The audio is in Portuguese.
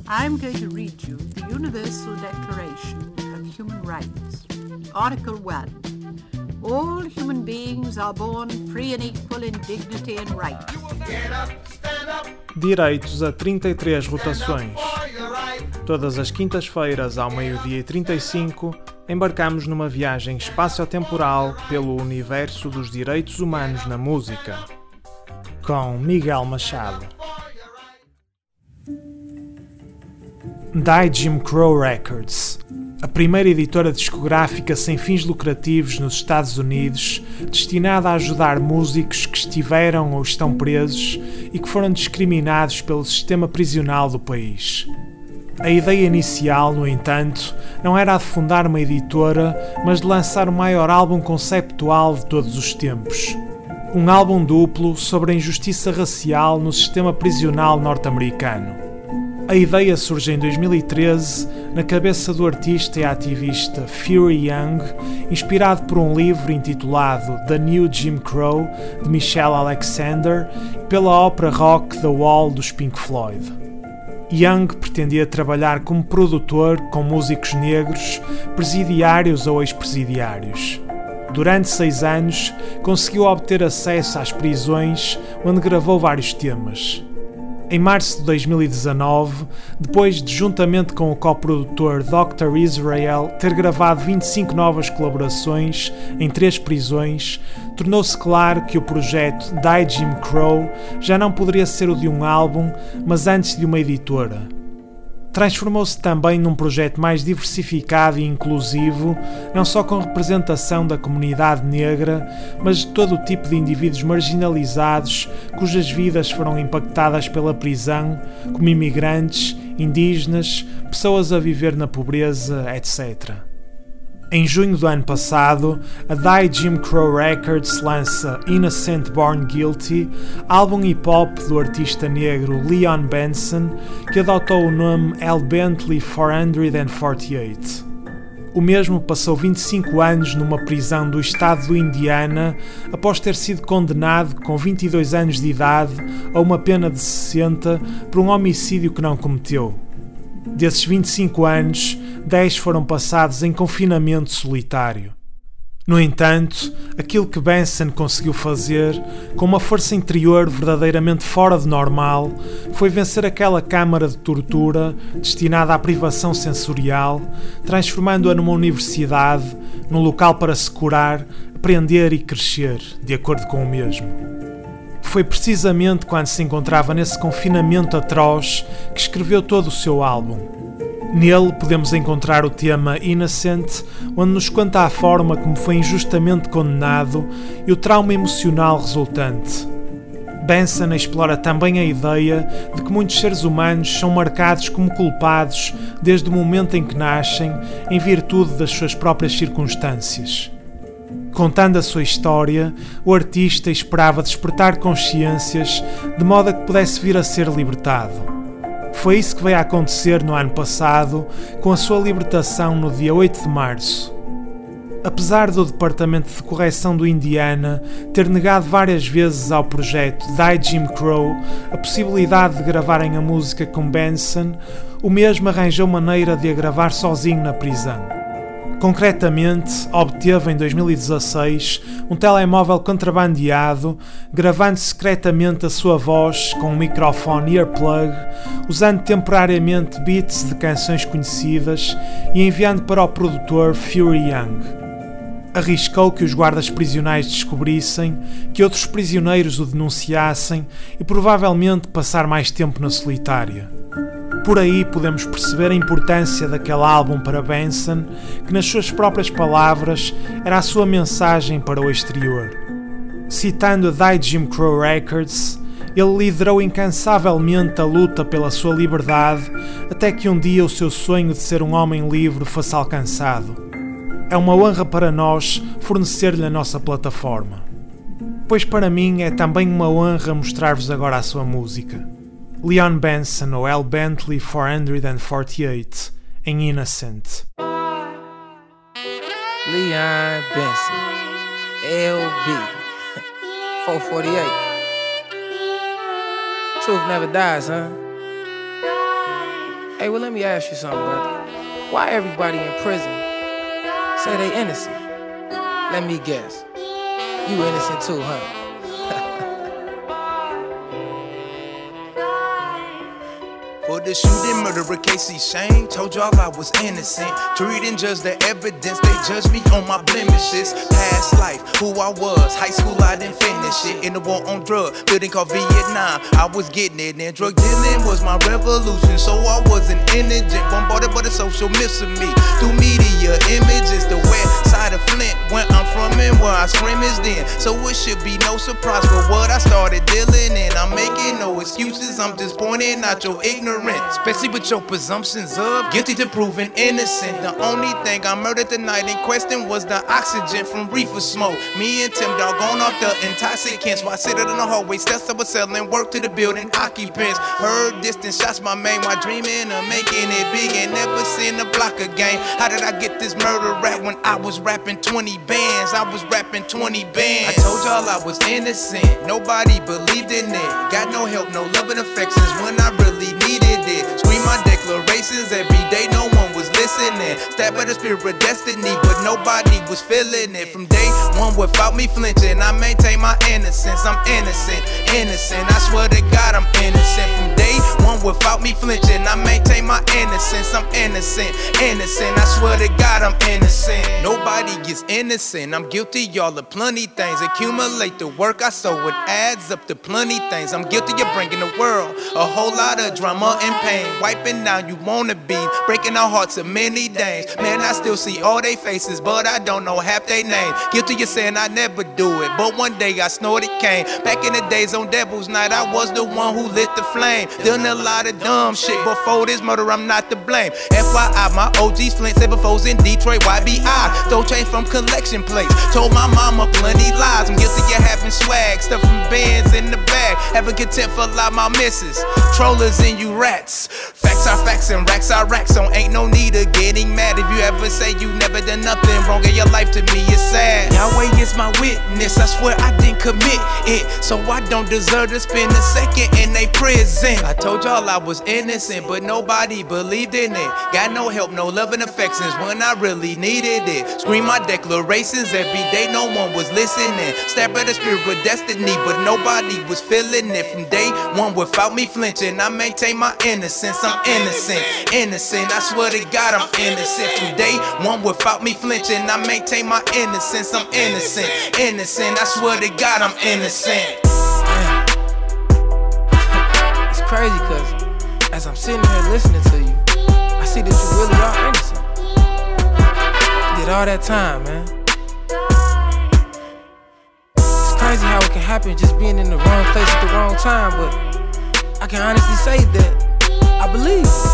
I'm going to read you the Universal Declaration of Human Rights. Article 1. All human beings are born free and equal in dignity and rights. Direitos a 33 rotações. Todas as quintas-feiras, ao 12h35, embarcamos numa viagem espaço-temporal pelo universo dos direitos humanos na música. Com Miguel Machado. Die Jim Crow Records, a primeira editora discográfica sem fins lucrativos nos Estados Unidos, destinada a ajudar músicos que estiveram ou estão presos e que foram discriminados pelo sistema prisional do país. A ideia inicial, no entanto, não era a de fundar uma editora, mas de lançar o maior álbum conceptual de todos os tempos. Um álbum duplo sobre a injustiça racial no sistema prisional norte-americano. A ideia surge em 2013, na cabeça do artista e ativista Fury Young, inspirado por um livro intitulado The New Jim Crow, de Michelle Alexander, e pela ópera rock The Wall, dos Pink Floyd. Young pretendia trabalhar como produtor com músicos negros, presidiários ou ex-presidiários. Durante 6 anos, conseguiu obter acesso às prisões, onde gravou vários temas. Em março de 2019, depois de, juntamente com o coprodutor Dr. Israel, ter gravado 25 novas colaborações em 3 prisões, tornou-se claro que o projeto Die Jim Crow já não poderia ser o de um álbum, mas antes de uma editora. Transformou-se também num projeto mais diversificado e inclusivo, não só com representação da comunidade negra, mas de todo o tipo de indivíduos marginalizados cujas vidas foram impactadas pela prisão, como imigrantes, indígenas, pessoas a viver na pobreza, etc. Em junho do ano passado, a Die Jim Crow Records lança Innocent Born Guilty, álbum hip-hop do artista negro Leon Benson, que adotou o nome L. Bentley 448. O mesmo passou 25 anos numa prisão do estado do Indiana, após ter sido condenado com 22 anos de idade a uma pena de 60 por um homicídio que não cometeu. Desses 25 anos, 10 foram passados em confinamento solitário. No entanto, aquilo que Benson conseguiu fazer, com uma força interior verdadeiramente fora de normal, foi vencer aquela câmara de tortura destinada à privação sensorial, transformando-a numa universidade, num local para se curar, aprender e crescer, de acordo com o mesmo. Foi precisamente quando se encontrava nesse confinamento atroz que escreveu todo o seu álbum. Nele podemos encontrar o tema Innocent, onde nos conta a forma como foi injustamente condenado e o trauma emocional resultante. Benson explora também a ideia de que muitos seres humanos são marcados como culpados desde o momento em que nascem, em virtude das suas próprias circunstâncias. Contando a sua história, o artista esperava despertar consciências de modo a que pudesse vir a ser libertado. Foi isso que veio a acontecer no ano passado, com a sua libertação no dia 8 de março. Apesar do Departamento de Correção do Indiana ter negado várias vezes ao projeto Die Jim Crow a possibilidade de gravarem a música com Benson, o mesmo arranjou maneira de a gravar sozinho na prisão. Concretamente, obteve em 2016 um telemóvel contrabandeado, gravando secretamente a sua voz com um microfone earplug, usando temporariamente beats de canções conhecidas e enviando para o produtor Fury Young. Arriscou que os guardas prisionais descobrissem, que outros prisioneiros o denunciassem e provavelmente passar mais tempo na solitária. Por aí podemos perceber a importância daquele álbum para Benson, que nas suas próprias palavras era a sua mensagem para o exterior. Citando a Die Jim Crow Records, ele liderou incansavelmente a luta pela sua liberdade até que um dia o seu sonho de ser um homem livre fosse alcançado. É uma honra para nós fornecer-lhe a nossa plataforma. Pois para mim é também uma honra mostrar-vos agora a sua música. Leon Benson ou L. Bentley 448 em Innocent. Leon Benson, LB 448. Truth never dies, huh? Hey, well, let me ask you something, brother. Why everybody in prison say they innocent? Let me guess. You innocent too, huh? For the shooting, murderer, Casey Shane, told y'all I was innocent. Jury didn't judge the evidence, they judged me on my blemishes. Past life, who I was, high school I didn't finish it. In the war on drug, building called Vietnam, I was getting it. And drug dealing was my revolution, so I wasn't indigent. Bombarded by the social myths of me, through media images. The west side of Flint, where I'm from and where I scrimmaged in. So it should be no surprise for what I started dealing in. I'm making no excuses, I'm just pointing out your ignorance. Especially with your presumptions of guilty to proven innocent. The only thing I murdered the night in question was the oxygen from reefer smoke. Me and Tim Dog gone off the intoxicants while sitting in the hallway steps. I was selling work to the building occupants. Heard distant shots, my main, while dreaming of making it big and never seen the block again. How did I get this murder rap when I was rapping 20 bands? I was rapping 20 bands. I told y'all I was innocent, nobody believed in it. Got no help, no love and affections when I really needed it. Scream my declarations every day, no one was listening. Stabbed by the spirit of destiny, but nobody was feeling it. From day one without me flinching, I maintain my innocence. I'm innocent, innocent, I swear to God I'm innocent. From day one without me flinching, I maintain my innocence. I'm innocent, innocent, I swear to God I'm innocent. Nobody gets innocent, I'm guilty, y'all of plenty things. Accumulate the work I sow, it adds up to plenty things. I'm guilty of bringing the world a whole lot of drama and pain. Wiping down you wanna be, breaking our hearts of many days. Man, I still see all they faces, but I don't know half they names. Guilty of saying I never do it, but one day I snorted cane. Back in the days on Devil's Night, I was the one who lit the flame. Done a lot of dumb shit, before this murder I'm not to blame. FYI, my OG's Flint, 7 foes in Detroit, YBI. Stole change from collection plates, told my mama plenty lies. I'm guilty of having swag, stuff from bands in the bag. Having contempt for a lot my misses, trollers and you rats. Facts are facts and racks are racks, so ain't no need of getting mad. If you ever say you never done nothing wrong in your life, to me it's sad. Yahweh is my witness, I swear I didn't commit it, so I don't deserve to spend a second in a prison. I told y'all I was innocent, but nobody believed in it. Got no help, no love and affections when I really needed it. Scream my declarations every day, no one was listening. Stabbed by the spirit of destiny, but nobody was feeling it. From day one without me flinching, I maintain my innocence. I'm innocent, innocent, I swear to God I'm innocent. From day one without me flinching, I maintain my innocence. I'm innocent, innocent, I swear to God I'm innocent. It's crazy cause as I'm sitting here listening to you, I see that you really are innocent. You did all that time, man. It's crazy how it can happen just being in the wrong place at the wrong time, but I can honestly say that I believe.